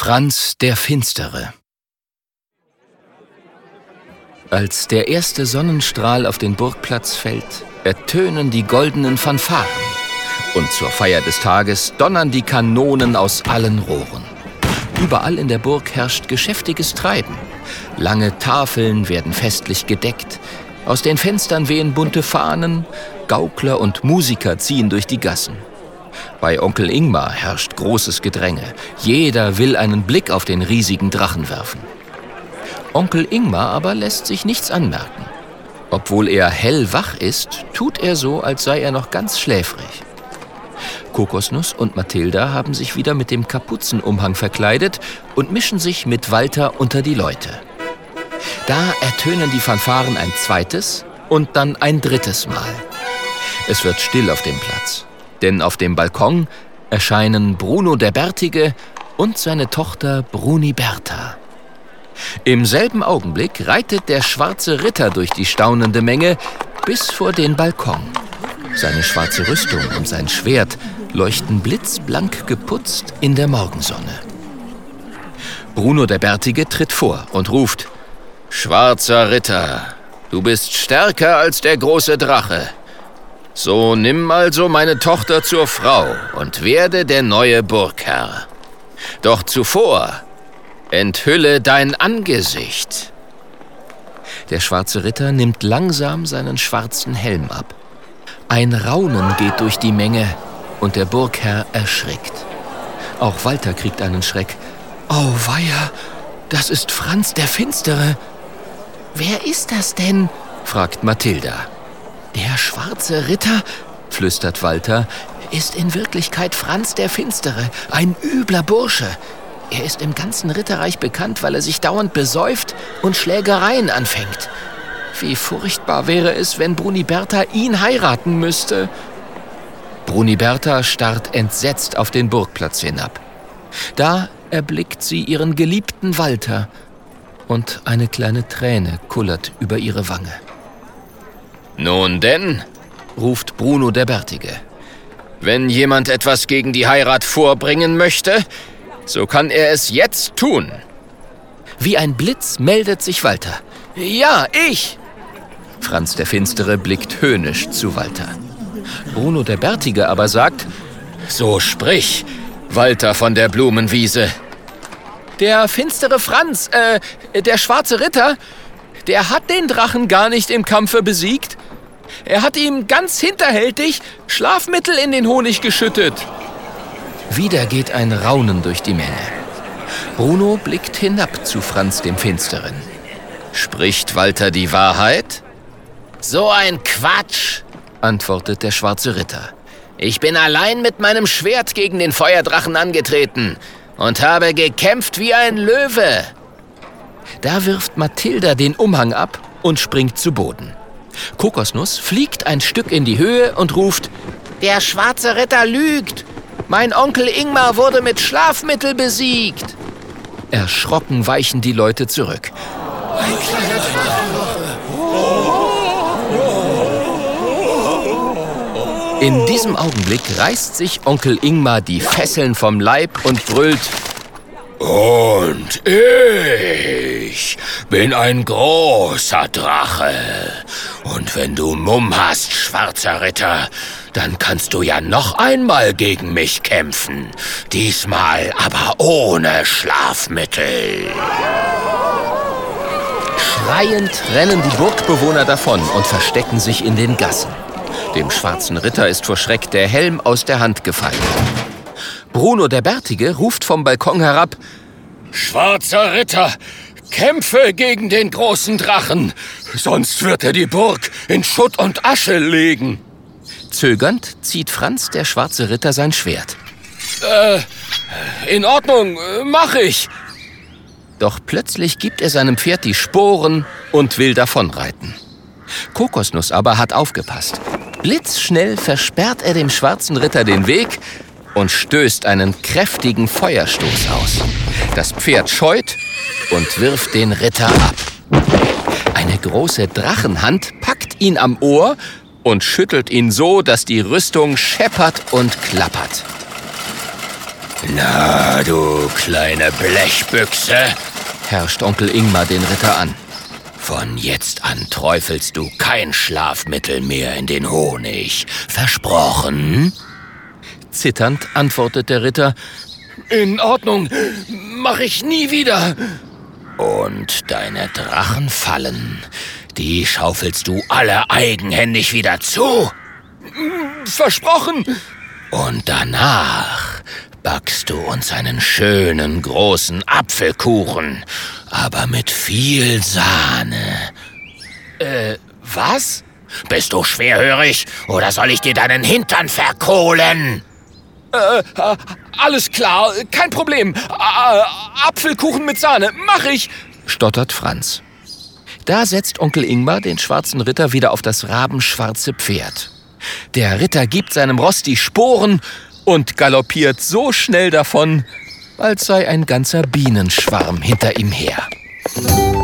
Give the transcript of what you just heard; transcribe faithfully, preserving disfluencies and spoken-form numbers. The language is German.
Franz der Finstere. Als der erste Sonnenstrahl auf den Burgplatz fällt, ertönen die goldenen Fanfaren. Und zur Feier des Tages donnern die Kanonen aus allen Rohren. Überall in der Burg herrscht geschäftiges Treiben. Lange Tafeln werden festlich gedeckt. Aus den Fenstern wehen bunte Fahnen. Gaukler und Musiker ziehen durch die Gassen. Bei Onkel Ingmar herrscht großes Gedränge. Jeder will einen Blick auf den riesigen Drachen werfen. Onkel Ingmar aber lässt sich nichts anmerken. Obwohl er hellwach ist, tut er so, als sei er noch ganz schläfrig. Kokosnuss und Mathilda haben sich wieder mit dem Kapuzenumhang verkleidet und mischen sich mit Walter unter die Leute. Da ertönen die Fanfaren ein zweites und dann ein drittes Mal. Es wird still auf dem Platz, denn auf dem Balkon erscheinen Bruno der Bärtige und seine Tochter Bruniberta. Im selben Augenblick reitet der schwarze Ritter durch die staunende Menge bis vor den Balkon. Seine schwarze Rüstung und sein Schwert leuchten blitzblank geputzt in der Morgensonne. Bruno der Bärtige tritt vor und ruft: »Schwarzer Ritter, du bist stärker als der große Drache. So nimm also meine Tochter zur Frau und werde der neue Burgherr. Doch zuvor enthülle dein Angesicht.« Der schwarze Ritter nimmt langsam seinen schwarzen Helm ab. Ein Raunen geht durch die Menge und der Burgherr erschrickt. Auch Walter kriegt einen Schreck. »Auweia, das ist Franz der Finstere.« »Wer ist das denn?« fragt Mathilda. »Der schwarze Ritter«, flüstert Walter, »ist in Wirklichkeit Franz der Finstere, ein übler Bursche. Er ist im ganzen Ritterreich bekannt, weil er sich dauernd besäuft und Schlägereien anfängt. Wie furchtbar wäre es, wenn Bruniberta ihn heiraten müsste.« Bruniberta starrt entsetzt auf den Burgplatz hinab. Da erblickt sie ihren geliebten Walter und eine kleine Träne kullert über ihre Wange. »Nun denn«, ruft Bruno der Bärtige, »wenn jemand etwas gegen die Heirat vorbringen möchte, so kann er es jetzt tun.« Wie ein Blitz meldet sich Walter. »Ja, ich!« Franz der Finstere blickt höhnisch zu Walter. Bruno der Bärtige aber sagt: »So sprich, Walter von der Blumenwiese.« »Der finstere Franz, äh, der schwarze Ritter, der hat den Drachen gar nicht im Kampfe besiegt. Er hat ihm ganz hinterhältig Schlafmittel in den Honig geschüttet.« Wieder geht ein Raunen durch die Menge. Bruno blickt hinab zu Franz dem Finsteren. »Spricht Walter die Wahrheit?« »So ein Quatsch«, antwortet der schwarze Ritter. »Ich bin allein mit meinem Schwert gegen den Feuerdrachen angetreten und habe gekämpft wie ein Löwe.« Da wirft Mathilda den Umhang ab und springt zu Boden. Kokosnuss fliegt ein Stück in die Höhe und ruft: »Der schwarze Ritter lügt! Mein Onkel Ingmar wurde mit Schlafmittel besiegt!« Erschrocken weichen die Leute zurück. Ein kleiner Drachenwoche! In diesem Augenblick reißt sich Onkel Ingmar die Fesseln vom Leib und brüllt: »Und ich bin ein großer Drache. Und wenn du Mumm hast, schwarzer Ritter, dann kannst du ja noch einmal gegen mich kämpfen. Diesmal aber ohne Schlafmittel.« Schreiend rennen die Burgbewohner davon und verstecken sich in den Gassen. Dem schwarzen Ritter ist vor Schreck der Helm aus der Hand gefallen. Bruno der Bärtige ruft vom Balkon herab: »Schwarzer Ritter, kämpfe gegen den großen Drachen, sonst wird er die Burg in Schutt und Asche legen.« Zögernd zieht Franz der schwarze Ritter sein Schwert. Äh, in Ordnung, mach ich.« Doch plötzlich gibt er seinem Pferd die Sporen und will davonreiten. Kokosnuss aber hat aufgepasst. Blitzschnell versperrt er dem schwarzen Ritter den Weg und stößt einen kräftigen Feuerstoß aus. Das Pferd scheut und wirft den Ritter ab. Eine große Drachenhand packt ihn am Ohr und schüttelt ihn so, dass die Rüstung scheppert und klappert. Na, du kleine Blechbüchse, herrscht Onkel Ingmar den Ritter an. Von jetzt an träufelst du kein Schlafmittel mehr in den Honig. Versprochen? Zitternd antwortet der Ritter: In Ordnung, mach ich nie wieder. Und deine Drachenfallen, die schaufelst du alle eigenhändig wieder zu? Versprochen. Und danach backst du uns einen schönen großen Apfelkuchen, aber mit viel Sahne. Äh, was? Bist du schwerhörig oder soll ich dir deinen Hintern verkohlen? Äh, äh, alles klar, kein Problem. Äh, Apfelkuchen mit Sahne, mach ich, stottert Franz. Da setzt Onkel Ingmar den schwarzen Ritter wieder auf das rabenschwarze Pferd. Der Ritter gibt seinem Ross die Sporen und galoppiert so schnell davon, als sei ein ganzer Bienenschwarm hinter ihm her.